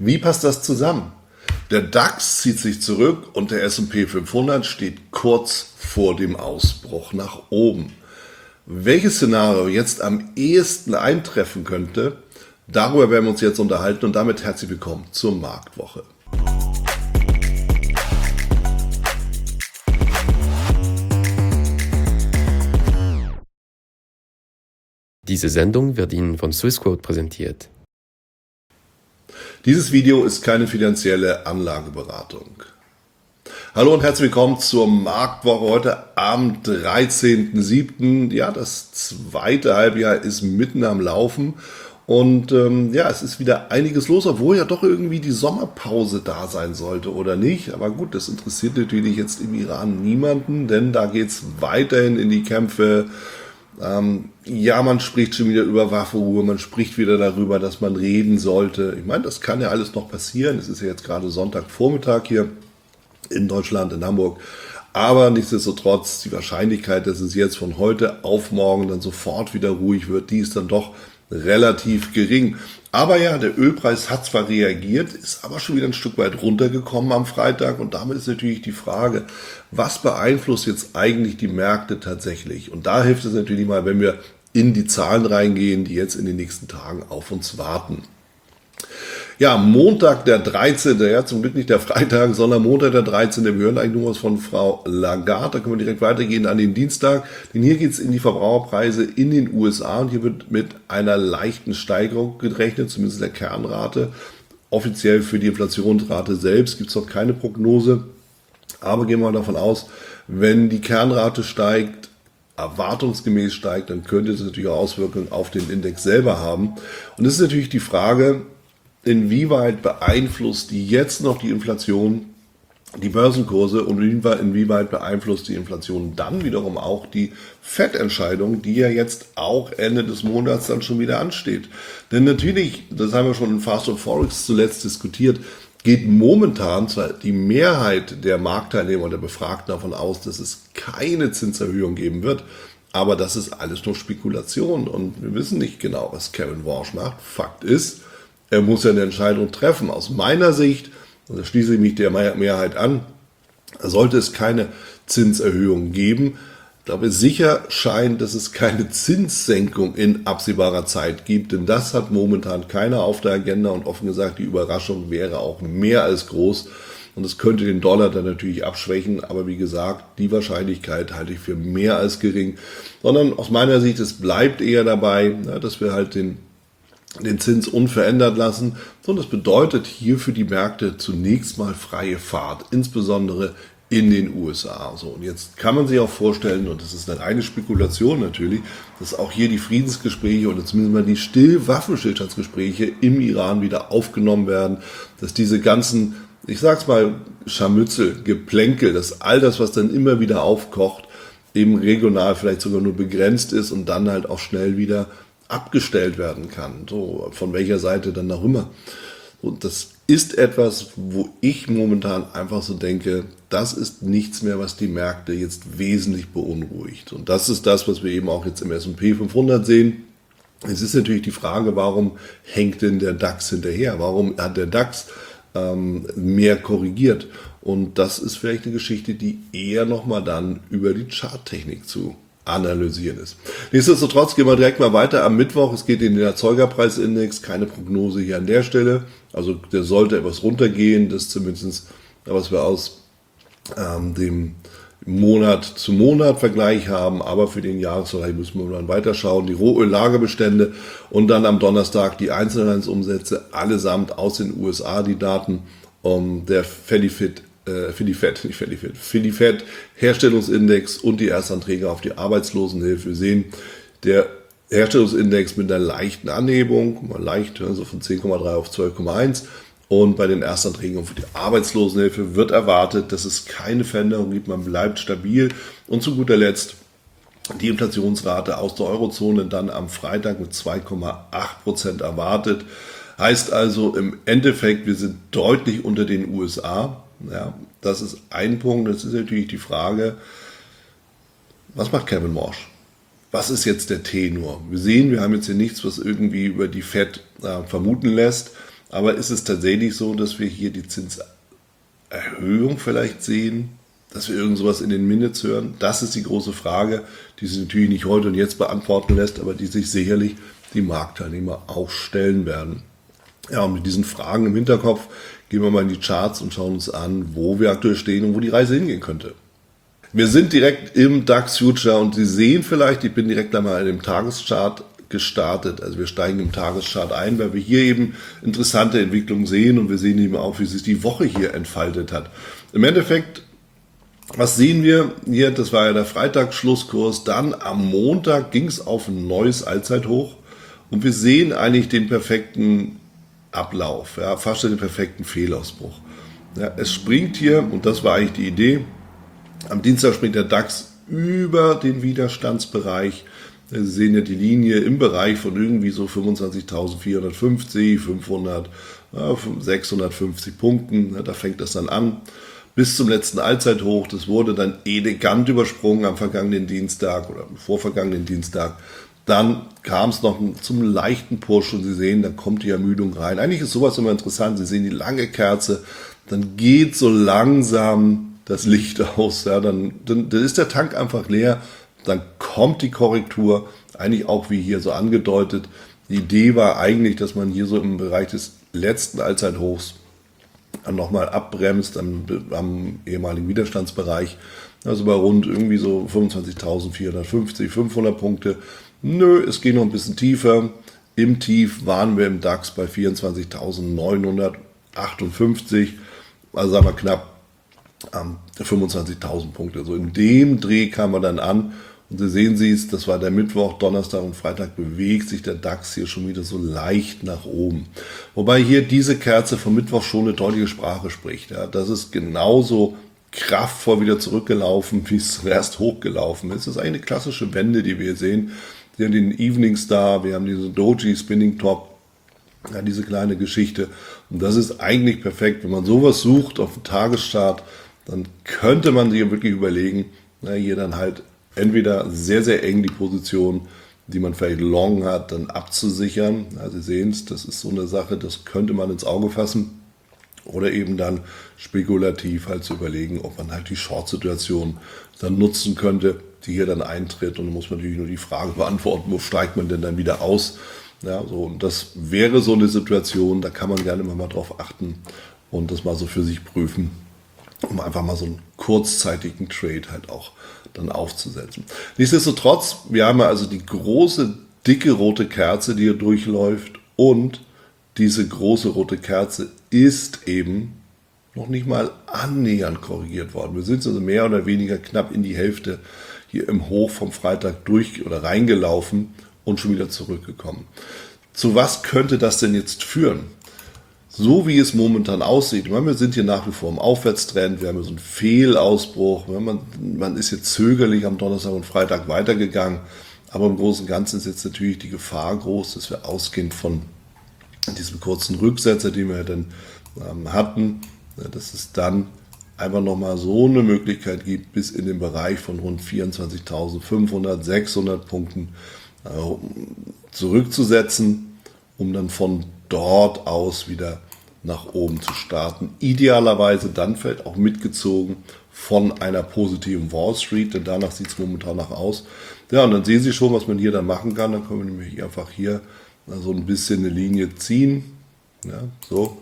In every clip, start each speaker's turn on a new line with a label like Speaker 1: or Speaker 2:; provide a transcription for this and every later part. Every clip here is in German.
Speaker 1: Wie passt das zusammen? Der DAX zieht sich zurück und der S&P 500 steht kurz vor dem Ausbruch nach oben. Welches Szenario jetzt am ehesten eintreffen könnte, darüber werden wir uns jetzt unterhalten und damit herzlich willkommen zur Marktwoche.
Speaker 2: Diese Sendung wird Ihnen von Swissquote präsentiert.
Speaker 1: Dieses Video ist keine finanzielle Anlageberatung. Hallo und herzlich willkommen zur Marktwoche heute am 13.07. Ja, das zweite Halbjahr ist mitten am Laufen und es ist wieder einiges los, obwohl ja doch irgendwie die Sommerpause da sein sollte oder nicht. Aber gut, das interessiert natürlich jetzt im Iran niemanden, denn da geht es weiterhin in die Kämpfe. Man spricht schon wieder über Waffenruhe, man spricht wieder darüber, dass man reden sollte. Ich meine, das kann ja alles noch passieren. Es ist ja jetzt gerade Sonntagvormittag hier in Deutschland, in Hamburg. Aber nichtsdestotrotz, die Wahrscheinlichkeit, dass es jetzt von heute auf morgen dann sofort wieder ruhig wird, die ist dann doch relativ gering. Aber ja, der Ölpreis hat zwar reagiert, ist aber schon wieder ein Stück weit runtergekommen am Freitag und damit ist natürlich die Frage, was beeinflusst jetzt eigentlich die Märkte tatsächlich? Und da hilft es natürlich mal, wenn wir in die Zahlen reingehen, die jetzt in den nächsten Tagen auf uns warten. Ja, Montag der 13., ja zum Glück nicht der Freitag, sondern Montag der 13. Wir hören eigentlich nur was von Frau Lagarde, da können wir direkt weitergehen an den Dienstag, denn hier geht es in die Verbraucherpreise in den USA und hier wird mit einer leichten Steigerung gerechnet, zumindest der Kernrate. Offiziell für die Inflationsrate selbst gibt es noch keine Prognose, aber gehen wir mal davon aus, wenn die Kernrate steigt, erwartungsgemäß steigt, dann könnte es natürlich auch Auswirkungen auf den Index selber haben. Und es ist natürlich die Frage, inwieweit beeinflusst die jetzt noch die Inflation, die Börsenkurse und inwieweit beeinflusst die Inflation dann wiederum auch die FED-Entscheidung, die ja jetzt auch Ende des Monats dann schon wieder ansteht. Denn natürlich, das haben wir schon in Fast und Forex zuletzt diskutiert, geht momentan zwar die Mehrheit der Marktteilnehmer und der Befragten davon aus, dass es keine Zinserhöhung geben wird, aber das ist alles nur Spekulation und wir wissen nicht genau, was Kevin Warsh macht. Fakt ist, er muss ja eine Entscheidung treffen. Aus meiner Sicht, und da schließe ich mich der Mehrheit an, sollte es keine Zinserhöhung geben. Ich glaube, sicher scheint, dass es keine Zinssenkung in absehbarer Zeit gibt, denn das hat momentan keiner auf der Agenda und offen gesagt, die Überraschung wäre auch mehr als groß und es könnte den Dollar dann natürlich abschwächen, aber wie gesagt, die Wahrscheinlichkeit halte ich für mehr als gering, sondern aus meiner Sicht, es bleibt eher dabei, dass wir halt den Zins unverändert lassen, sondern das bedeutet hier für die Märkte zunächst mal freie Fahrt, insbesondere in den USA. So, und jetzt kann man sich auch vorstellen, und das ist eine reine Spekulation natürlich, dass auch hier die Friedensgespräche oder zumindest mal die Waffenstillstandsgespräche im Iran wieder aufgenommen werden, dass diese ganzen, ich sag's mal, Scharmützel, Geplänkel, dass all das, was dann immer wieder aufkocht, eben regional vielleicht sogar nur begrenzt ist und dann halt auch schnell wieder abgestellt werden kann, so von welcher Seite dann auch immer. Und das ist etwas, wo ich momentan einfach so denke, das ist nichts mehr, was die Märkte jetzt wesentlich beunruhigt. Und das ist das, was wir eben auch jetzt im S&P 500 sehen. Es ist natürlich die Frage, warum hängt denn der DAX hinterher? Warum hat der DAX mehr korrigiert? Und das ist vielleicht eine Geschichte, die eher nochmal dann über die Charttechnik zu analysieren ist. Nichtsdestotrotz gehen wir direkt mal weiter am Mittwoch. Es geht in den Erzeugerpreisindex, keine Prognose hier an der Stelle. Also der sollte etwas runtergehen, das ist zumindest, was wir aus dem Monat-zu-Monat-Vergleich haben, aber für den Jahresvergleich müssen wir dann weiterschauen. Die Rohöllagerbestände und dann am Donnerstag die Einzelhandelsumsätze, allesamt aus den USA die Daten, der Fed Herstellungsindex und die Erstanträge auf die Arbeitslosenhilfe. Wir sehen, der Herstellungsindex mit einer leichten Anhebung, also von 10,3 auf 12,1. Und bei den Erstanträgen für die Arbeitslosenhilfe wird erwartet, dass es keine Veränderung gibt, man bleibt stabil. Und zu guter Letzt die Inflationsrate aus der Eurozone dann am Freitag mit 2,8% erwartet. Heißt also im Endeffekt, wir sind deutlich unter den USA. Ja, das ist ein Punkt. Das ist natürlich die Frage, was macht Kevin Warsh? Was ist jetzt der Tenor? Wir sehen, wir haben jetzt hier nichts, was irgendwie über die Fed vermuten lässt. Aber ist es tatsächlich so, dass wir hier die Zinserhöhung vielleicht sehen? Dass wir irgend sowas in den Minutes hören? Das ist die große Frage, die sich natürlich nicht heute und jetzt beantworten lässt, aber die sich sicherlich die Marktteilnehmer auch stellen werden. Ja, und mit diesen Fragen im Hinterkopf gehen wir mal in die Charts und schauen uns an, wo wir aktuell stehen und wo die Reise hingehen könnte. Wir sind direkt im DAX Future und Sie sehen vielleicht, ich bin direkt einmal in dem Tageschart gestartet. Also wir steigen im Tageschart ein, weil wir hier eben interessante Entwicklungen sehen und wir sehen eben auch, wie sich die Woche hier entfaltet hat. Im Endeffekt, was sehen wir hier? Das war ja der Freitagsschlusskurs. Dann am Montag ging es auf ein neues Allzeithoch und wir sehen eigentlich den perfekten Ablauf, ja, fast den perfekten Fehlausbruch. Ja, es springt hier, und das war eigentlich die Idee, am Dienstag springt der DAX über den Widerstandsbereich. Sie sehen ja die Linie im Bereich von irgendwie so 25.450, 500, 650 Punkten. Da fängt das dann an. Bis zum letzten Allzeithoch. Das wurde dann elegant übersprungen am vergangenen Dienstag oder am vorvergangenen Dienstag. Dann kam es noch zum leichten Push und Sie sehen, da kommt die Ermüdung rein. Eigentlich ist sowas immer interessant. Sie sehen die lange Kerze, dann geht so langsam das Licht aus. Ja, dann ist der Tank einfach leer. Dann kommt die Korrektur, eigentlich auch wie hier so angedeutet. Die Idee war eigentlich, dass man hier so im Bereich des letzten Allzeithochs nochmal abbremst am ehemaligen Widerstandsbereich. Also bei rund irgendwie so 25.450, 500 Punkte. Nö, es geht noch ein bisschen tiefer. Im Tief waren wir im DAX bei 24.958, also sagen wir knapp 25.000 Punkte. So in dem Dreh kam man dann an und Sie sehen es, das war der Mittwoch, Donnerstag und Freitag bewegt sich der DAX hier schon wieder so leicht nach oben. Wobei hier diese Kerze vom Mittwoch schon eine deutliche Sprache spricht. Ja, das ist genauso kraftvoll wieder zurückgelaufen, wie es erst hochgelaufen ist. Das ist eine klassische Wende, die wir hier sehen. Wir haben den Evening Star, wir haben diesen Doji Spinning Top, ja, diese kleine Geschichte. Und das ist eigentlich perfekt. Wenn man sowas sucht auf dem Tageschart, dann könnte man sich wirklich überlegen, hier dann halt entweder sehr, sehr eng die Position, die man vielleicht long hat, dann abzusichern. Ja, Sie sehen es, das ist so eine Sache, das könnte man ins Auge fassen. Oder eben dann spekulativ halt zu überlegen, ob man halt die Short-Situation dann nutzen könnte, die hier dann eintritt. Und dann muss man natürlich nur die Frage beantworten, wo steigt man denn dann wieder aus? Ja, so, und das wäre so eine Situation, da kann man gerne mal drauf achten und das mal so für sich prüfen, um einfach mal so einen kurzzeitigen Trade halt auch dann aufzusetzen. Nichtsdestotrotz, wir haben ja also die große, dicke rote Kerze, die hier durchläuft, und diese große rote Kerze ist eben noch nicht mal annähernd korrigiert worden. Wir sind also mehr oder weniger knapp in die Hälfte hier im Hoch vom Freitag durch oder reingelaufen und schon wieder zurückgekommen. Zu was könnte das denn jetzt führen? So wie es momentan aussieht, wir sind hier nach wie vor im Aufwärtstrend, wir haben so einen Fehlausbruch, man ist jetzt zögerlich am Donnerstag und Freitag weitergegangen, aber im Großen und Ganzen ist jetzt natürlich die Gefahr groß, dass wir ausgehend von diesem kurzen Rücksetzer, den wir dann hatten, dass es dann einfach nochmal so eine Möglichkeit gibt, bis in den Bereich von rund 24.500, 600 Punkten zurückzusetzen, um dann von dort aus wieder nach oben zu starten. Idealerweise dann vielleicht auch mitgezogen von einer positiven Wall Street, denn danach sieht es momentan nach aus. Ja, und dann sehen Sie schon, was man hier dann machen kann. Dann können wir nämlich einfach hier so ein bisschen eine Linie ziehen. Ja, so.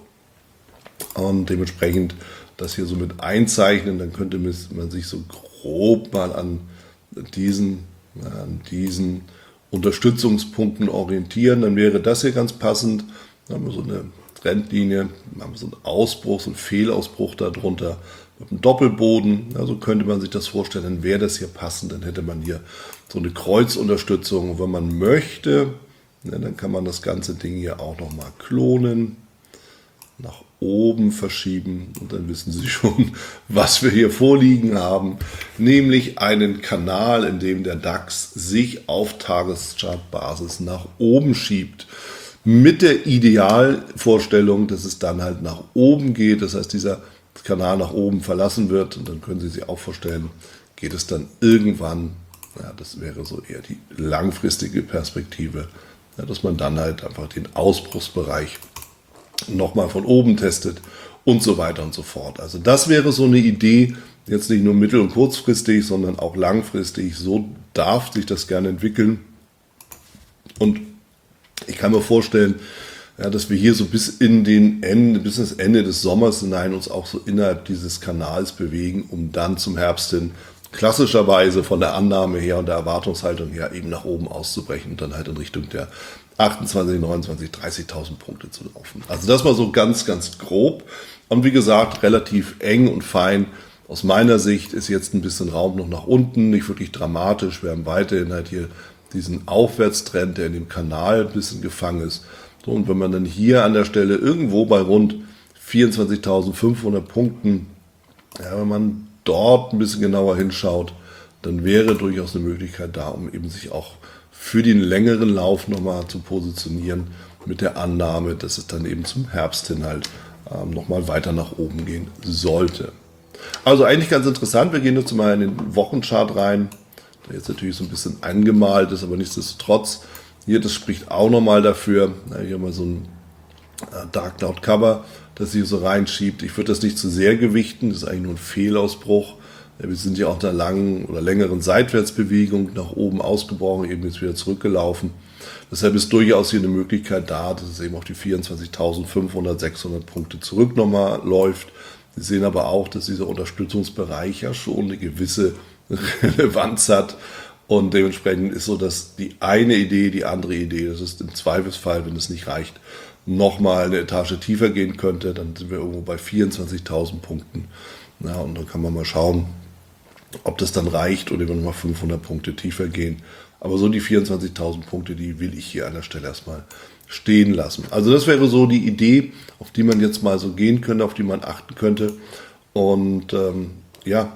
Speaker 1: Und dementsprechend das hier so mit einzeichnen, dann könnte man sich so grob mal an diesen Unterstützungspunkten orientieren. Dann wäre das hier ganz passend. Dann haben wir so eine Trendlinie, dann haben wir so einen Ausbruch, so einen Fehlausbruch darunter mit einem Doppelboden. Also könnte man sich das vorstellen, dann wäre das hier passend, dann hätte man hier so eine Kreuzunterstützung. Und wenn man möchte, dann kann man das ganze Ding hier auch nochmal klonen, nach oben verschieben und dann wissen Sie schon, was wir hier vorliegen haben, nämlich einen Kanal, in dem der DAX sich auf Tageschartbasis nach oben schiebt, mit der Idealvorstellung, dass es dann halt nach oben geht, das heißt, dieser Kanal nach oben verlassen wird und dann können Sie sich auch vorstellen, geht es dann irgendwann, ja, das wäre so eher die langfristige Perspektive, ja, dass man dann halt einfach den Ausbruchsbereich nochmal von oben testet und so weiter und so fort. Also das wäre so eine Idee, jetzt nicht nur mittel- und kurzfristig, sondern auch langfristig. So darf sich das gerne entwickeln. Und ich kann mir vorstellen, ja, dass wir hier so bis das Ende des Sommers hinein uns auch so innerhalb dieses Kanals bewegen, um dann zum Herbst hin klassischerweise von der Annahme her und der Erwartungshaltung her eben nach oben auszubrechen und dann halt in Richtung der 28, 29, 30.000 Punkte zu laufen. Also das mal so ganz, ganz grob. Und wie gesagt, relativ eng und fein. Aus meiner Sicht ist jetzt ein bisschen Raum noch nach unten, nicht wirklich dramatisch. Wir haben weiterhin halt hier diesen Aufwärtstrend, der in dem Kanal ein bisschen gefangen ist. So, und wenn man dann hier an der Stelle irgendwo bei rund 24.500 Punkten, ja, wenn man dort ein bisschen genauer hinschaut, dann wäre durchaus eine Möglichkeit da, um eben sich auch für den längeren Lauf nochmal zu positionieren, mit der Annahme, dass es dann eben zum Herbst hin halt nochmal weiter nach oben gehen sollte. Also eigentlich ganz interessant, wir gehen jetzt mal in den Wochenchart rein, der jetzt natürlich so ein bisschen angemalt ist, aber nichtsdestotrotz, hier, das spricht auch nochmal dafür, hier mal so ein Dark Cloud Cover, das hier so reinschiebt. Ich würde das nicht zu sehr gewichten, das ist eigentlich nur ein Fehlausbruch. Wir sind ja auch in einer langen oder längeren Seitwärtsbewegung nach oben ausgebrochen, eben jetzt wieder zurückgelaufen. Deshalb ist durchaus hier eine Möglichkeit da, dass es eben auf die 24.500, 600 Punkte zurück nochmal läuft. Sie sehen aber auch, dass dieser Unterstützungsbereich ja schon eine gewisse Relevanz hat. Und dementsprechend ist so, dass die eine Idee, die andere Idee, das ist im Zweifelsfall, wenn es nicht reicht, nochmal eine Etage tiefer gehen könnte. Dann sind wir irgendwo bei 24.000 Punkten. Ja, und dann kann man mal schauen, ob das dann reicht oder wir nochmal 500 Punkte tiefer gehen. Aber so die 24.000 Punkte, die will ich hier an der Stelle erstmal stehen lassen. Also das wäre so die Idee, auf die man jetzt mal so gehen könnte, auf die man achten könnte. Und ja,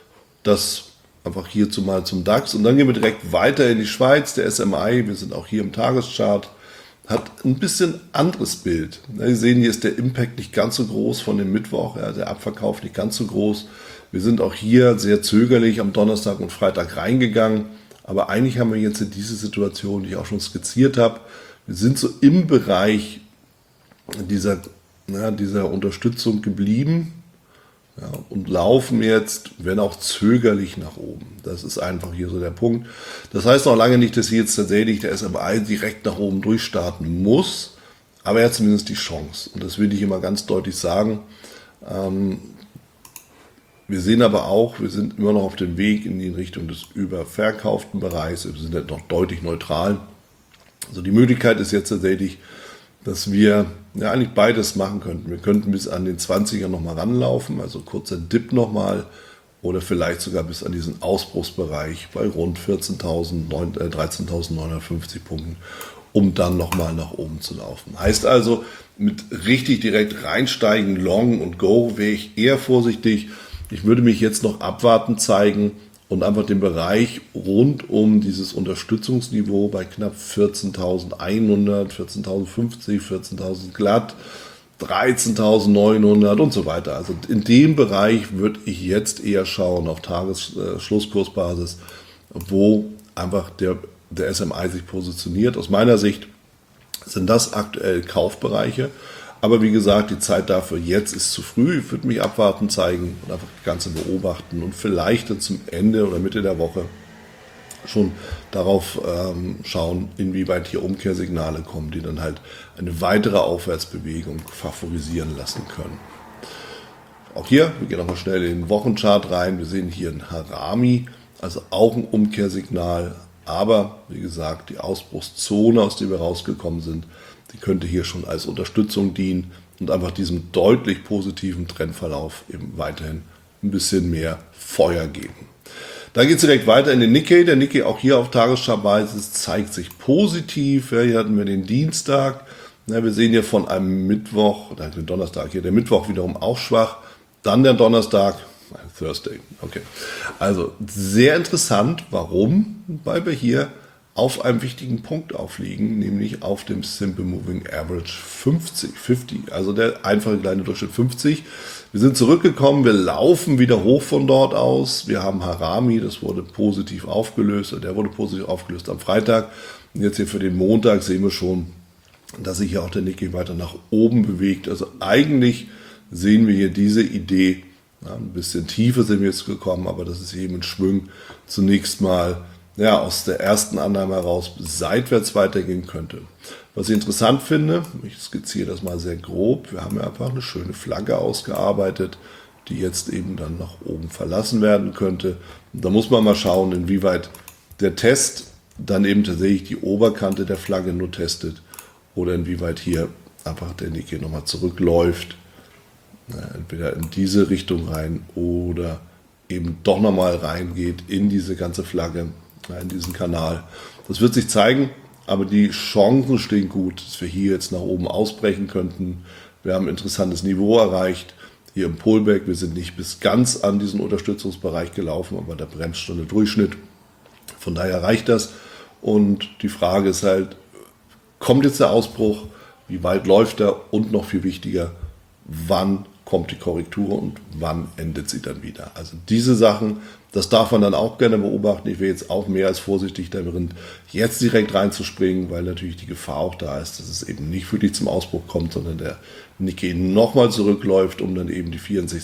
Speaker 1: das einfach hierzu mal zum DAX. Und dann gehen wir direkt weiter in die Schweiz. Der SMI, wir sind auch hier im Tageschart, hat ein bisschen anderes Bild. Sie sehen, hier ist der Impact nicht ganz so groß von dem Mittwoch, ja, der Abverkauf nicht ganz so groß. Wir sind auch hier sehr zögerlich am Donnerstag und Freitag reingegangen. Aber eigentlich haben wir jetzt in diese Situation, die ich auch schon skizziert habe, wir sind so im Bereich dieser Unterstützung geblieben. Ja, und laufen jetzt, wenn auch zögerlich, nach oben. Das ist einfach hier so der Punkt. Das heißt noch lange nicht, dass hier jetzt tatsächlich der SMI direkt nach oben durchstarten muss, aber er hat zumindest die Chance. Und das will ich immer ganz deutlich sagen. Wir sehen aber auch, wir sind immer noch auf dem Weg in die Richtung des überverkauften Bereichs. Wir sind noch deutlich neutral. Also die Möglichkeit ist jetzt tatsächlich, dass wir ja eigentlich beides machen könnten. Wir könnten bis an den 20er nochmal ranlaufen, also kurzer Dip nochmal, oder vielleicht sogar bis an diesen Ausbruchsbereich bei rund 13.950 Punkten, um dann nochmal nach oben zu laufen. Heißt also, mit richtig direkt reinsteigen, Long und Go, wäre ich eher vorsichtig. Ich würde mich jetzt noch abwarten zeigen und einfach den Bereich rund um dieses Unterstützungsniveau bei knapp 14.100, 14.050, 14.000 glatt, 13.900 und so weiter. Also in dem Bereich würde ich jetzt eher schauen auf Tagesschlusskursbasis, wo einfach der SMI sich positioniert. Aus meiner Sicht sind das aktuell Kaufbereiche. Aber wie gesagt, die Zeit dafür jetzt ist zu früh. Ich würde mich abwarten, zeigen und einfach das Ganze beobachten und vielleicht dann zum Ende oder Mitte der Woche schon darauf schauen, inwieweit hier Umkehrsignale kommen, die dann halt eine weitere Aufwärtsbewegung favorisieren lassen können. Auch hier, wir gehen nochmal schnell in den Wochenchart rein. Wir sehen hier ein Harami, also auch ein Umkehrsignal. Aber wie gesagt, die Ausbruchszone, aus der wir rausgekommen sind, die könnte hier schon als Unterstützung dienen und einfach diesem deutlich positiven Trendverlauf eben weiterhin ein bisschen mehr Feuer geben. Dann geht es direkt weiter in den Nikkei. Der Nikkei auch hier auf Tagesschartbasis zeigt sich positiv. Ja, hier hatten wir den Dienstag. Ja, wir sehen hier von einem Mittwoch, oder den Donnerstag hier, der Mittwoch wiederum auch schwach. Dann der Donnerstag, Thursday. Okay. Also sehr interessant. Warum? Weil wir hier auf einem wichtigen Punkt aufliegen, nämlich auf dem Simple Moving Average 50, also der einfache kleine Durchschnitt 50. Wir sind zurückgekommen, wir laufen wieder hoch von dort aus. Wir haben Harami, das wurde positiv aufgelöst, der wurde positiv aufgelöst am Freitag. Und jetzt hier für den Montag sehen wir schon, dass sich hier auch der Nikkei weiter nach oben bewegt. Also eigentlich sehen wir hier diese Idee, ja, ein bisschen tiefer sind wir jetzt gekommen, aber das ist eben ein Schwung zunächst mal aus der ersten Annahme heraus seitwärts weitergehen könnte. Was ich interessant finde, ich skizziere das mal sehr grob, wir haben ja einfach eine schöne Flagge ausgearbeitet, die jetzt eben dann nach oben verlassen werden könnte. Und da muss man mal schauen, inwieweit der Test dann eben tatsächlich die Oberkante der Flagge nur testet oder inwieweit hier einfach der Nikkei nochmal zurückläuft, entweder in diese Richtung rein oder eben doch nochmal reingeht in diese ganze Flagge, in diesen Kanal. Das wird sich zeigen, aber die Chancen stehen gut, dass wir hier jetzt nach oben ausbrechen könnten. Wir haben ein interessantes Niveau erreicht, hier im Pullback. Wir sind nicht bis ganz an diesen Unterstützungsbereich gelaufen, aber da bremst schon der Durchschnitt. Von daher reicht das. Und die Frage ist halt, kommt jetzt der Ausbruch? Wie weit läuft er? Und noch viel wichtiger, wann kommt die Korrektur und wann endet sie dann wieder? Also diese Sachen, das darf man dann auch gerne beobachten. Ich wäre jetzt auch mehr als vorsichtig darin, jetzt direkt reinzuspringen, weil natürlich die Gefahr auch da ist, dass es eben nicht wirklich zum Ausbruch kommt, sondern der Nikkei nochmal zurückläuft, um dann eben die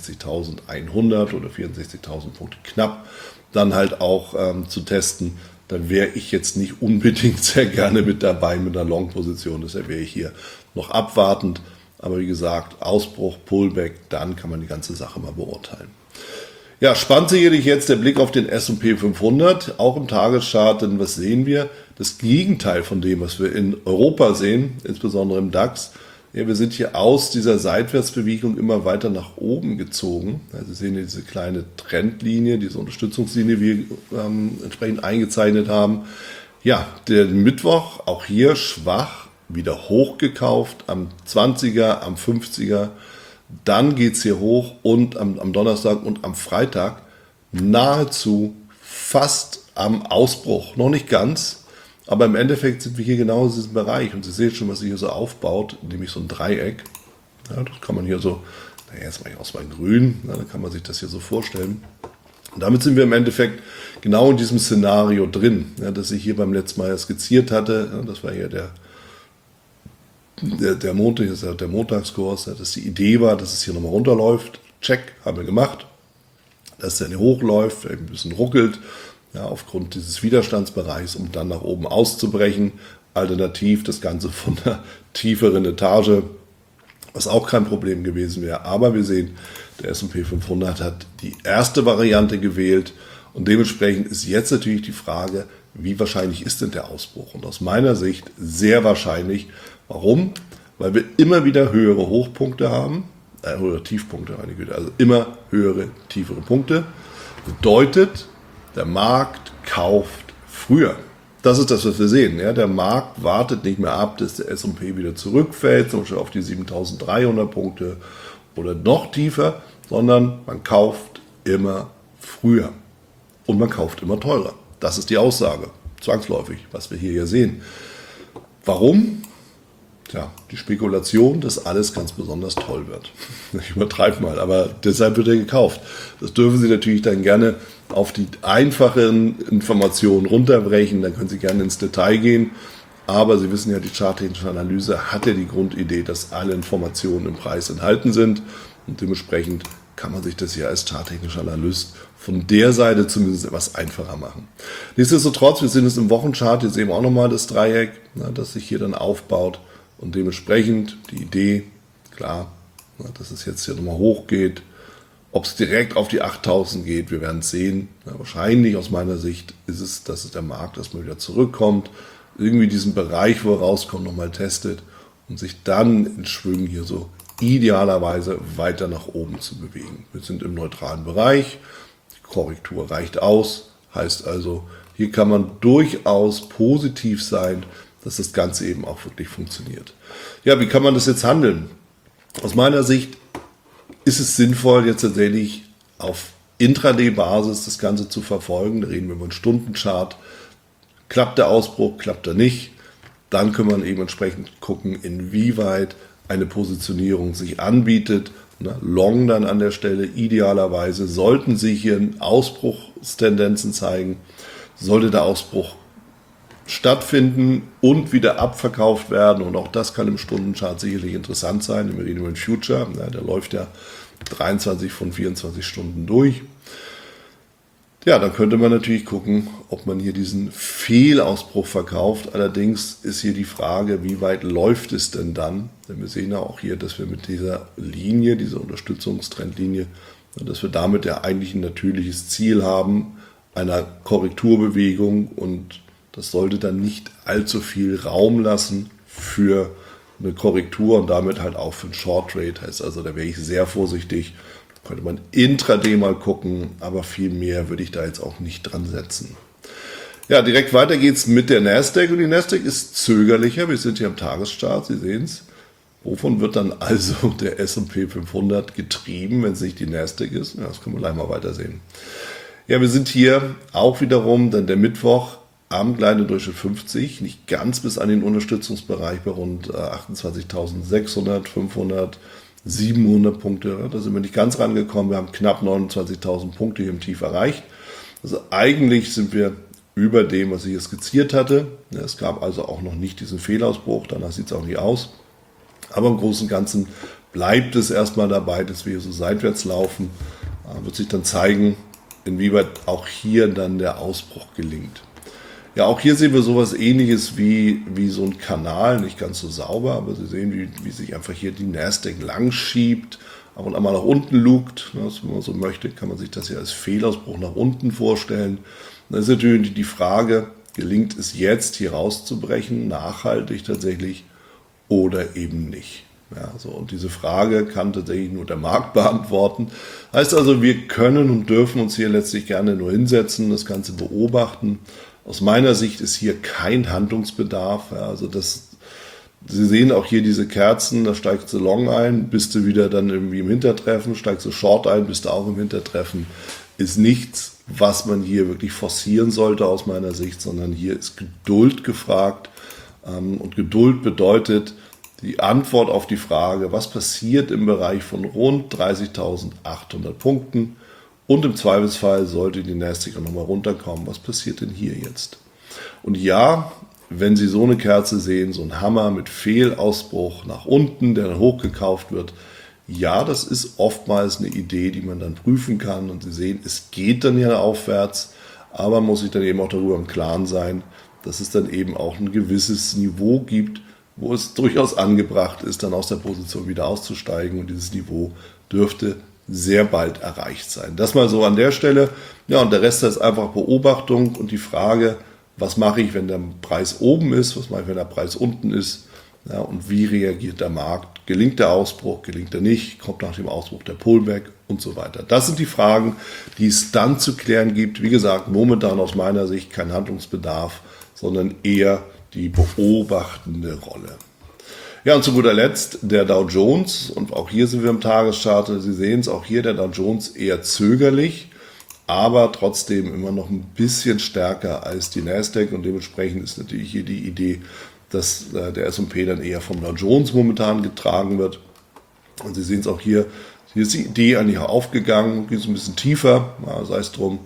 Speaker 1: 64.100 oder 64.000 Punkte knapp dann halt auch zu testen. Dann wäre ich jetzt nicht unbedingt sehr gerne mit dabei mit einer Long-Position. Deshalb wäre ich hier noch abwartend. Aber wie gesagt, Ausbruch, Pullback, dann kann man die ganze Sache mal beurteilen. Ja, spannend sicherlich jetzt der Blick auf den S&P 500, auch im Tageschart, denn was sehen wir? Das Gegenteil von dem, was wir in Europa sehen, insbesondere im DAX. Ja, wir sind hier aus dieser Seitwärtsbewegung immer weiter nach oben gezogen. Also Sie sehen hier diese kleine Trendlinie, diese Unterstützungslinie, die wir entsprechend eingezeichnet haben. Ja, der Mittwoch, auch hier schwach, wieder hochgekauft am 20er, am 50er. Dann geht es hier hoch und am Donnerstag und am Freitag nahezu fast am Ausbruch. Noch nicht ganz, aber im Endeffekt sind wir hier genau in diesem Bereich. Und Sie sehen schon, was sich hier so aufbaut, nämlich so ein Dreieck. Ja, das kann man hier so, jetzt mache ich aus mal grün, dann kann man sich das hier so vorstellen. Und damit sind wir im Endeffekt genau in diesem Szenario drin, das ich hier beim letzten Mal skizziert hatte. Das war hier der Montag, ist ja der Montagskurs, dass die Idee war, dass es hier nochmal runterläuft. Check, haben wir gemacht. Dass es dann hochläuft, ein bisschen ruckelt, aufgrund dieses Widerstandsbereichs, um dann nach oben auszubrechen. Alternativ das Ganze von einer tieferen Etage, was auch kein Problem gewesen wäre. Aber wir sehen, der S&P 500 hat die erste Variante gewählt und dementsprechend ist jetzt natürlich die Frage, wie wahrscheinlich ist denn der Ausbruch? Und aus meiner Sicht sehr wahrscheinlich. Warum? Weil wir immer wieder höhere Hochpunkte haben, oder Tiefpunkte, meine Güte, also immer höhere, tiefere Punkte. Bedeutet, der Markt kauft früher. Das ist das, was wir sehen. Ja? Der Markt wartet nicht mehr ab, dass der S&P wieder zurückfällt, zum Beispiel auf die 7.300 Punkte oder noch tiefer, sondern man kauft immer früher und man kauft immer teurer. Das ist die Aussage, zwangsläufig, was wir hier ja sehen. Warum? Tja, die Spekulation, dass alles ganz besonders toll wird. Ich übertreibe mal, aber deshalb wird er gekauft. Das dürfen Sie natürlich dann gerne auf die einfachen Informationen runterbrechen, dann können Sie gerne ins Detail gehen. Aber Sie wissen ja, die charttechnische Analyse hat ja die Grundidee, dass alle Informationen im Preis enthalten sind. Und dementsprechend kann man sich das hier als charttechnischer Analyst von der Seite zumindest etwas einfacher machen. Nichtsdestotrotz, wir sehen es im Wochenchart, jetzt eben auch nochmal das Dreieck, das sich hier dann aufbaut. Und dementsprechend die Idee, klar, dass es jetzt hier nochmal hochgeht. Ob es direkt auf die 8.000 geht, wir werden es sehen. Wahrscheinlich aus meiner Sicht ist es, dass der Markt erstmal wieder zurückkommt, irgendwie diesen Bereich, wo er rauskommt, nochmal testet und sich dann in Schwüngen hier so idealerweise weiter nach oben zu bewegen. Wir sind im neutralen Bereich, die Korrektur reicht aus, heißt also, hier kann man durchaus positiv sein, dass das Ganze eben auch wirklich funktioniert. Ja, wie kann man das jetzt handeln? Aus meiner Sicht ist es sinnvoll, jetzt tatsächlich auf Intraday-Basis das Ganze zu verfolgen. Da reden wir über einen Stundenchart. Klappt der Ausbruch, klappt er nicht? Dann kann man eben entsprechend gucken, inwieweit eine Positionierung sich anbietet. Long dann an der Stelle. Idealerweise sollten sich hier Ausbruchstendenzen zeigen. Sollte der Ausbruch stattfinden und wieder abverkauft werden. Und auch das kann im Stundenchart sicherlich interessant sein. Wir reden über den Future, der läuft ja 23 von 24 Stunden durch. Ja, dann könnte man natürlich gucken, ob man hier diesen Fehlausbruch verkauft. Allerdings ist hier die Frage, wie weit läuft es denn dann? Denn wir sehen ja auch hier, dass wir mit dieser Linie, dieser Unterstützungstrendlinie, dass wir damit ja eigentlich ein natürliches Ziel haben, einer Korrekturbewegung, und das sollte dann nicht allzu viel Raum lassen für eine Korrektur und damit halt auch für einen Short Trade. Heißt also, da wäre ich sehr vorsichtig. Da könnte man intraday mal gucken, aber viel mehr würde ich da jetzt auch nicht dran setzen. Ja, direkt weiter geht's mit der Nasdaq, und die Nasdaq ist zögerlicher. Wir sind hier im Tageschart, Sie sehen es. Wovon wird dann also der S&P 500 getrieben, wenn es nicht die Nasdaq ist? Ja, das können wir gleich mal weitersehen. Ja, wir sind hier auch wiederum dann der Mittwoch am kleinen Durchschnitt 50, nicht ganz bis an den Unterstützungsbereich bei rund 28.600, 500, 700 Punkte. Da sind wir nicht ganz rangekommen. Wir haben knapp 29.000 Punkte hier im Tief erreicht. Also eigentlich sind wir über dem, was ich hier skizziert hatte. Es gab also auch noch nicht diesen Fehlausbruch, danach sieht es auch nicht aus. Aber im Großen und Ganzen bleibt es erstmal dabei, dass wir hier so seitwärts laufen. Wird sich dann zeigen, inwieweit auch hier dann der Ausbruch gelingt. Ja, auch hier sehen wir sowas Ähnliches wie so ein Kanal, nicht ganz so sauber, aber Sie sehen, wie sich einfach hier die Nasdaq lang schiebt, ab und an mal nach unten lugt. Wenn man so möchte, kann man sich das hier als Fehlausbruch nach unten vorstellen. Dann ist natürlich die Frage, gelingt es jetzt hier rauszubrechen, nachhaltig tatsächlich, oder eben nicht. Ja, so, und diese Frage kann tatsächlich nur der Markt beantworten. Heißt also, wir können und dürfen uns hier letztlich gerne nur hinsetzen, das Ganze beobachten. Aus meiner Sicht ist hier kein Handlungsbedarf. Ja, also Sie sehen auch hier diese Kerzen, da steigst du Long ein, bist du wieder dann irgendwie im Hintertreffen, steigst du Short ein, bist du auch im Hintertreffen. Ist nichts, was man hier wirklich forcieren sollte aus meiner Sicht, sondern hier ist Geduld gefragt. Und Geduld bedeutet die Antwort auf die Frage, was passiert im Bereich von rund 30.800 Punkten, und im Zweifelsfall sollte die Nasdaq auch nochmal runterkommen. Was passiert denn hier jetzt? Und ja, wenn Sie so eine Kerze sehen, so ein Hammer mit Fehlausbruch nach unten, der dann hochgekauft wird, ja, das ist oftmals eine Idee, die man dann prüfen kann. Und Sie sehen, es geht dann ja aufwärts, aber man muss sich dann eben auch darüber im Klaren sein, dass es dann eben auch ein gewisses Niveau gibt, wo es durchaus angebracht ist, dann aus der Position wieder auszusteigen. Und dieses Niveau dürfte sehr bald erreicht sein. Das mal so an der Stelle. Ja, und der Rest ist einfach Beobachtung und die Frage, was mache ich, wenn der Preis oben ist, was mache ich, wenn der Preis unten ist, ja, und wie reagiert der Markt? Gelingt der Ausbruch, gelingt er nicht, kommt nach dem Ausbruch der Pullback und so weiter. Das sind die Fragen, die es dann zu klären gibt. Wie gesagt, momentan aus meiner Sicht kein Handlungsbedarf, sondern eher die beobachtende Rolle. Ja, und zu guter Letzt der Dow Jones, und auch hier sind wir im Tageschart. Sie sehen es, auch hier der Dow Jones eher zögerlich, aber trotzdem immer noch ein bisschen stärker als die Nasdaq, und dementsprechend ist natürlich hier die Idee, dass der S&P dann eher vom Dow Jones momentan getragen wird. Und Sie sehen es auch hier ist die Idee eigentlich auch aufgegangen, geht so ein bisschen tiefer, sei es drum,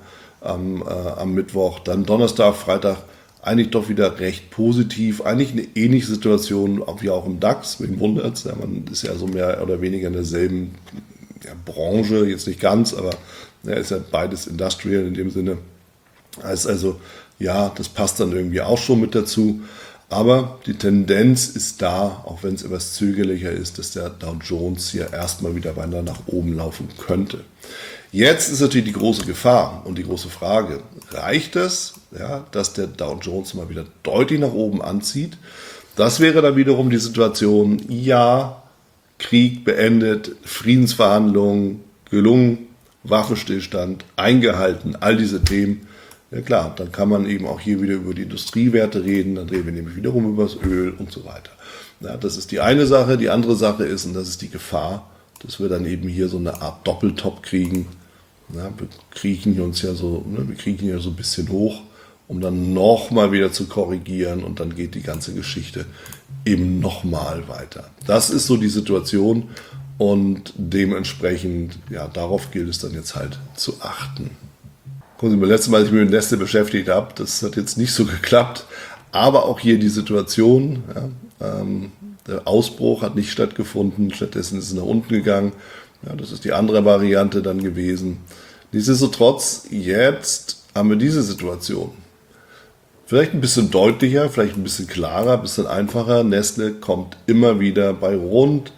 Speaker 1: am Mittwoch, dann Donnerstag, Freitag, eigentlich doch wieder recht positiv, eigentlich eine ähnliche Situation wie auch im DAX, wen wundert es, ja, man ist ja so mehr oder weniger in derselben Branche, jetzt nicht ganz, aber ist ja beides Industrial in dem Sinne. Heißt also, ja, das passt dann irgendwie auch schon mit dazu, aber die Tendenz ist da, auch wenn es etwas zögerlicher ist, dass der Dow Jones hier erstmal wieder weiter nach oben laufen könnte. Jetzt ist natürlich die große Gefahr und die große Frage, reicht es, ja, dass der Dow Jones mal wieder deutlich nach oben anzieht? Das wäre dann wiederum die Situation, ja, Krieg beendet, Friedensverhandlungen gelungen, Waffenstillstand eingehalten, all diese Themen. Ja klar, dann kann man eben auch hier wieder über die Industriewerte reden, dann reden wir nämlich wiederum über das Öl und so weiter. Ja, das ist die eine Sache. Die andere Sache ist, und das ist die Gefahr, dass wir dann eben hier so eine Art Doppeltop kriegen. Ja, wir kriechen hier so ein bisschen hoch, um dann nochmal wieder zu korrigieren, und dann geht die ganze Geschichte eben nochmal weiter. Das ist so die Situation, und dementsprechend, ja, darauf gilt es dann jetzt halt zu achten. Gucken Sie mal, letztes Mal, als ich mich mit Nestle beschäftigt habe, das hat jetzt nicht so geklappt, Aber auch hier die Situation, der Ausbruch hat nicht stattgefunden, stattdessen ist es nach unten gegangen. Ja, das ist die andere Variante dann gewesen. Nichtsdestotrotz, jetzt haben wir diese Situation. Vielleicht ein bisschen deutlicher, vielleicht ein bisschen klarer, ein bisschen einfacher. Nestle kommt immer wieder bei rund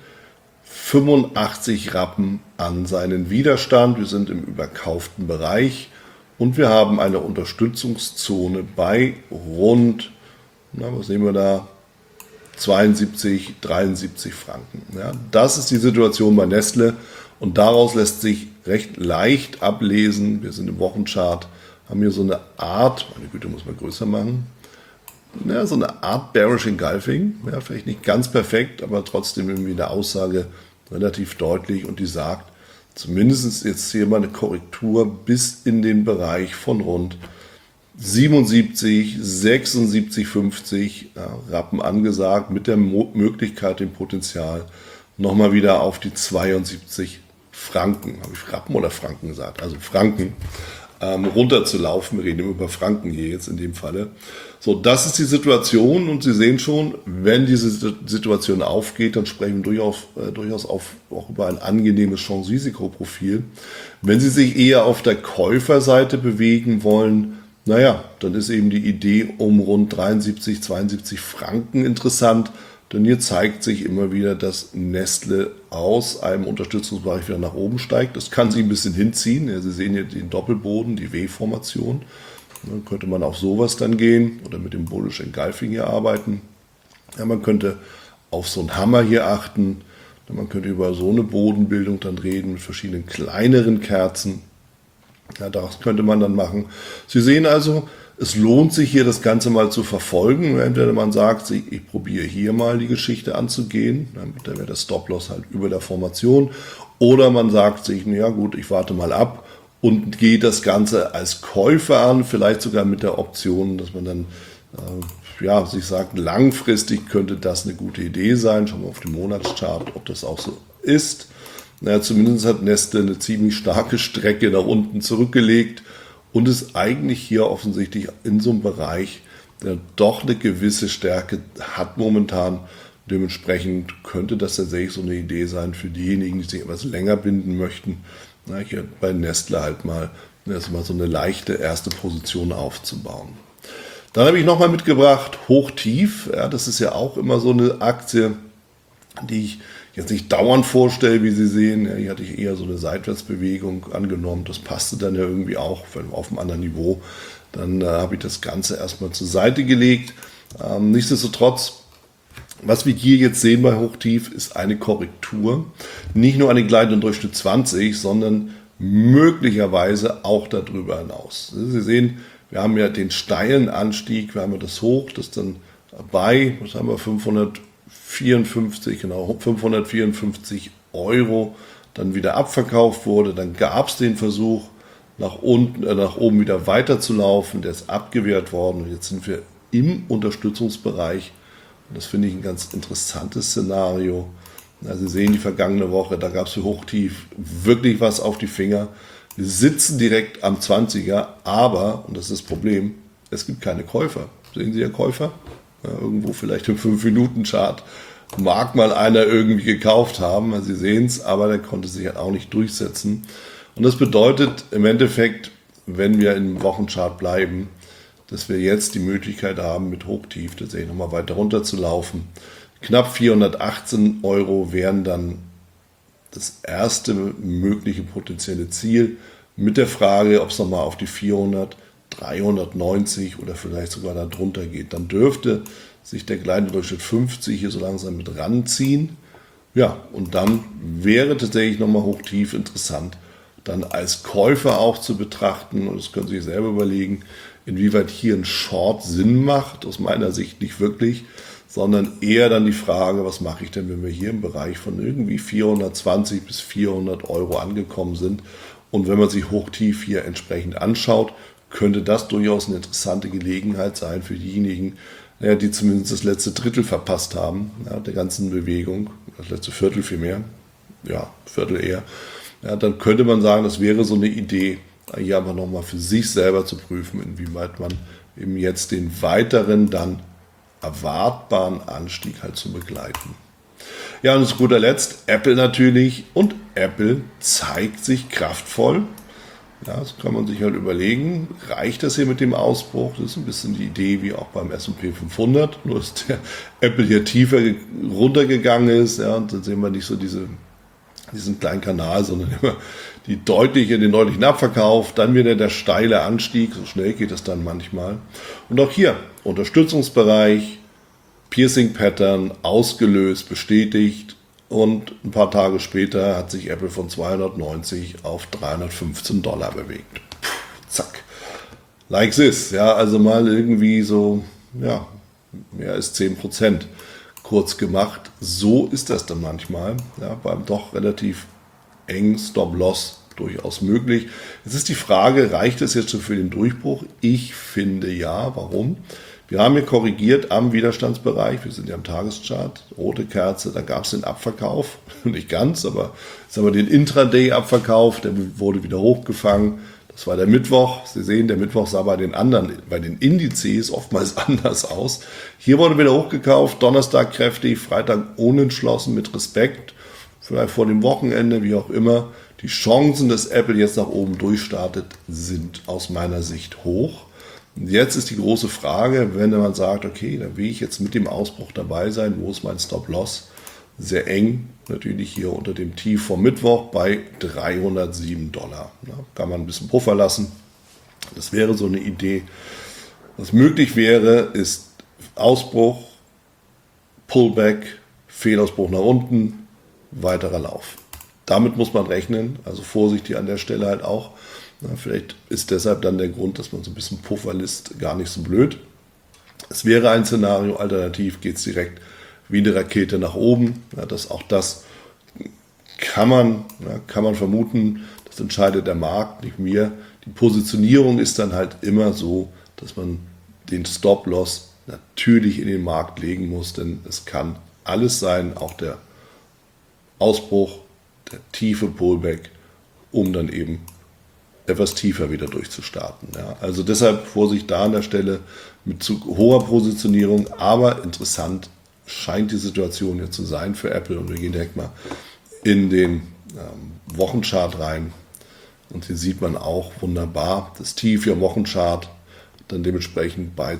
Speaker 1: 85 Rappen an seinen Widerstand. Wir sind im überkauften Bereich und wir haben eine Unterstützungszone bei rund, was sehen wir da, 72, 73 Franken. Ja, das ist die Situation bei Nestle und daraus lässt sich recht leicht ablesen, wir sind im Wochenchart, haben hier so eine Art, meine Güte, muss man größer machen, ja, so eine Art Bearish Engulfing, ja, vielleicht nicht ganz perfekt, aber trotzdem irgendwie eine Aussage relativ deutlich und die sagt, zumindest jetzt hier mal eine Korrektur bis in den Bereich von rund 77, 76, 50 Rappen angesagt, mit der Möglichkeit, dem Potenzial, nochmal wieder auf die 72 Franken, habe ich Rappen oder Franken gesagt, also Franken, runterzulaufen. Wir reden immer über Franken hier jetzt in dem Falle. So, das ist die Situation und Sie sehen schon, wenn diese Situation aufgeht, dann sprechen wir durchaus auch über ein angenehmes Chance-Risiko-Profil. Wenn Sie sich eher auf der Käuferseite bewegen wollen, dann ist eben die Idee um rund 73, 72 Franken interessant, denn hier zeigt sich immer wieder, dass Nestle aus einem Unterstützungsbereich wieder nach oben steigt. Das kann sich ein bisschen hinziehen. Ja, Sie sehen hier den Doppelboden, die W-Formation. Dann könnte man auf sowas dann gehen oder mit dem Bullish Engulfing hier arbeiten. Ja, man könnte auf so einen Hammer hier achten. Man könnte über so eine Bodenbildung dann reden mit verschiedenen kleineren Kerzen. Ja, das könnte man dann machen. Sie sehen also, es lohnt sich hier das Ganze mal zu verfolgen. Entweder man sagt, ich probiere hier mal die Geschichte anzugehen, dann wäre der Stop-Loss halt über der Formation. Oder man sagt sich, ja gut, ich warte mal ab und gehe das Ganze als Käufer an, vielleicht sogar mit der Option, dass man dann sich sagt, langfristig könnte das eine gute Idee sein. Schauen wir auf den Monatschart, ob das auch so ist. Zumindest hat Nestle eine ziemlich starke Strecke nach unten zurückgelegt und ist eigentlich hier offensichtlich in so einem Bereich, der doch eine gewisse Stärke hat momentan. Dementsprechend könnte das tatsächlich so eine Idee sein für diejenigen, die sich etwas länger binden möchten, hier bei Nestle halt mal erstmal so eine leichte erste Position aufzubauen. Dann habe ich nochmal mitgebracht Hochtief. Ja, das ist ja auch immer so eine Aktie, die ich jetzt nicht dauernd vorstelle, wie Sie sehen. Ja, hier hatte ich eher so eine Seitwärtsbewegung angenommen. Das passte dann ja irgendwie auch auf einem anderen Niveau. Dann habe ich das Ganze erstmal zur Seite gelegt. Nichtsdestotrotz, was wir hier jetzt sehen bei Hochtief, ist eine Korrektur. Nicht nur eine gleitende Durchschnitt 20, sondern möglicherweise auch darüber hinaus. Sie sehen, wir haben ja den steilen Anstieg, wir haben ja das Hoch, das dann bei, was haben wir, 554 Euro dann wieder abverkauft wurde. Dann gab es den Versuch, nach oben wieder weiterzulaufen. Der ist abgewehrt worden. Und jetzt sind wir im Unterstützungsbereich. Und das finde ich ein ganz interessantes Szenario. Sie sehen die vergangene Woche, da gab es für Hochtief wirklich was auf die Finger. Wir sitzen direkt am 20er, aber, und das ist das Problem, es gibt keine Käufer. Sehen Sie ja Käufer? Ja, irgendwo vielleicht im 5-Minuten-Chart mag mal einer irgendwie gekauft haben. Sie sehen es, aber der konnte sich halt auch nicht durchsetzen. Und das bedeutet im Endeffekt, wenn wir im Wochenchart bleiben, dass wir jetzt die Möglichkeit haben, mit Hochtief tatsächlich nochmal weiter runter zu laufen. Knapp 418 Euro wären dann das erste mögliche potenzielle Ziel, mit der Frage, ob es nochmal auf die 400, 390 oder vielleicht sogar darunter geht. Dann dürfte sich der kleine Durchschnitt 50 hier so langsam mit ranziehen. Ja, und dann wäre tatsächlich nochmal Hochtief interessant, dann als Käufer auch zu betrachten. Und das können Sie sich selber überlegen, inwieweit hier ein Short Sinn macht. Aus meiner Sicht nicht wirklich, sondern eher dann die Frage, was mache ich denn, wenn wir hier im Bereich von irgendwie 420 bis 400 Euro angekommen sind. Und wenn man sich Hochtief hier entsprechend anschaut, könnte das durchaus eine interessante Gelegenheit sein für diejenigen, die zumindest das letzte Drittel verpasst haben, der ganzen Bewegung, das letzte Viertel vielmehr, Viertel eher. Ja, dann könnte man sagen, das wäre so eine Idee, hier aber nochmal für sich selber zu prüfen, inwieweit man eben jetzt den weiteren dann erwartbaren Anstieg halt zu begleiten. Ja, und zu guter Letzt Apple natürlich, und Apple zeigt sich kraftvoll. Ja, das kann man sich halt überlegen, reicht das hier mit dem Ausbruch? Das ist ein bisschen die Idee wie auch beim S&P 500, nur dass der Apple hier tiefer runtergegangen ist, ja, und dann sehen wir nicht so diesen kleinen Kanal, sondern immer den deutlichen Abverkauf, dann wieder der steile Anstieg, so schnell geht es dann manchmal. Und auch hier Unterstützungsbereich, Piercing Pattern ausgelöst, bestätigt, und ein paar Tage später hat sich Apple von 290 auf $315 bewegt. Puh, zack. Like this, ja, also mal irgendwie so, ja, mehr als 10% kurz gemacht. So ist das dann manchmal, ja, beim doch relativ engen Stop-Loss durchaus möglich. Jetzt ist die Frage, reicht es jetzt schon für den Durchbruch? Ich finde ja. Warum? Wir haben hier korrigiert am Widerstandsbereich, wir sind ja am Tageschart, rote Kerze, da gab es den Abverkauf, nicht ganz, aber jetzt haben wir den Intraday-Abverkauf, der wurde wieder hochgefangen, das war der Mittwoch. Sie sehen, der Mittwoch sah bei den Indizes oftmals anders aus. Hier wurde wieder hochgekauft, Donnerstag kräftig, Freitag unentschlossen mit Respekt, vielleicht vor dem Wochenende, wie auch immer. Die Chancen, dass Apple jetzt nach oben durchstartet, sind aus meiner Sicht hoch. Und jetzt ist die große Frage, wenn man sagt, okay, dann will ich jetzt mit dem Ausbruch dabei sein, wo ist mein Stop-Loss? Sehr eng, natürlich hier unter dem Tief vom Mittwoch bei $307. Ja, kann man ein bisschen Puffer lassen. Das wäre so eine Idee. Was möglich wäre, ist Ausbruch, Pullback, Fehlausbruch nach unten, weiterer Lauf. Damit muss man rechnen, also vorsichtig an der Stelle halt auch. Ja, vielleicht ist deshalb dann der Grund, dass man so ein bisschen Puffer lässt, gar nicht so blöd. Es wäre ein Szenario, alternativ geht es direkt wie eine Rakete nach oben. Ja, auch das kann man vermuten, das entscheidet der Markt, nicht mir. Die Positionierung ist dann halt immer so, dass man den Stop-Loss natürlich in den Markt legen muss, denn es kann alles sein, auch der Ausbruch, der tiefe Pullback, um dann eben etwas tiefer wieder durchzustarten. Ja, also deshalb Vorsicht da an der Stelle mit zu hoher Positionierung, aber interessant scheint die Situation jetzt zu sein für Apple, und wir gehen direkt mal in den Wochenchart rein, und hier sieht man auch wunderbar das Tief im Wochenchart, dann dementsprechend bei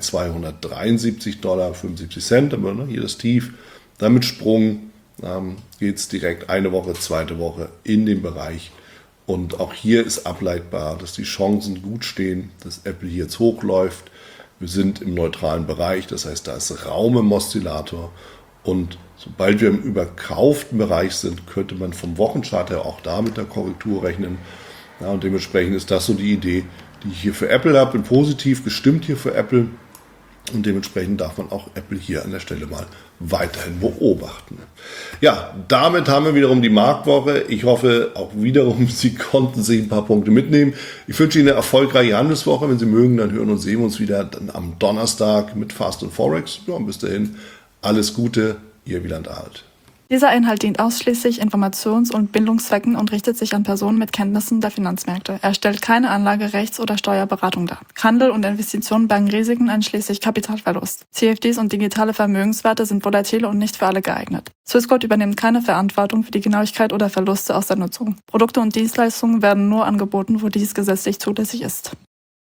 Speaker 1: $273,75, aber hier das Tief, dann mit Sprung geht es direkt eine Woche, zweite Woche in den Bereich. Und auch hier ist ableitbar, dass die Chancen gut stehen, dass Apple hier jetzt hochläuft. Wir sind im neutralen Bereich, das heißt, da ist Raum im Oszillator. Und sobald wir im überkauften Bereich sind, könnte man vom Wochenchart her auch da mit der Korrektur rechnen. Ja, und dementsprechend ist das so die Idee, die ich hier für Apple habe. Bin positiv gestimmt hier für Apple. Und dementsprechend darf man auch Apple hier an der Stelle mal weiterhin beobachten. Ja, damit haben wir wiederum die Marktwoche. Ich hoffe auch wiederum, Sie konnten sich ein paar Punkte mitnehmen. Ich wünsche Ihnen eine erfolgreiche Handelswoche. Wenn Sie mögen, dann hören und sehen wir uns wieder dann am Donnerstag mit Fast und Forex. Ja, und bis dahin alles Gute, Ihr Wieland Ahlt.
Speaker 3: Dieser Inhalt dient ausschließlich Informations- und Bildungszwecken und richtet sich an Personen mit Kenntnissen der Finanzmärkte. Er stellt keine Anlage-, Rechts- oder Steuerberatung dar. Handel und Investitionen bergen Risiken einschließlich Kapitalverlust. CFDs und digitale Vermögenswerte sind volatil und nicht für alle geeignet. Swissquote übernimmt keine Verantwortung für die Genauigkeit oder Verluste aus der Nutzung. Produkte und Dienstleistungen werden nur angeboten, wo dies gesetzlich zulässig ist.